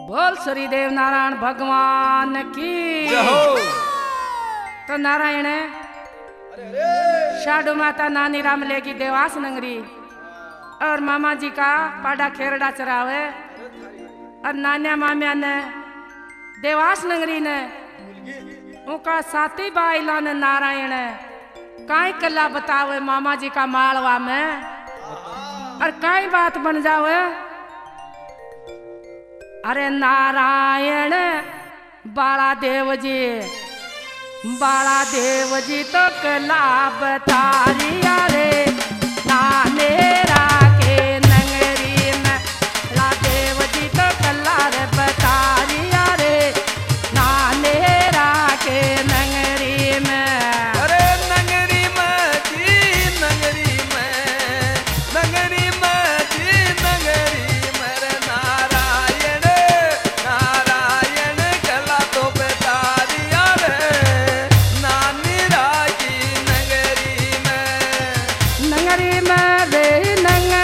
बोल श्री देव नारायण भगवान की जय हो। तो नारायण शाडू माता नानी राम लेगी देवास नगरी और मामा जी का पाडा खेरड़ा चरावे और नान्या माम्या ने देवास नगरी ने उनका साथी बाइला ने नारायण काई कला बतावे मामा जी का मालवा में और काई बात बन जावे। अरे नारायण बाला देव जी तो कला बतारिया रे नानेरा के नगरी में ला देव जी तो कला रे बतारिया रे नानेरा के नगरी में। अरे नगरी में जी नगरी में नगरी में जी नगरी में रे नारायण नारायण कला तो बतारिया रे नानी राजी नगरी में रे नंग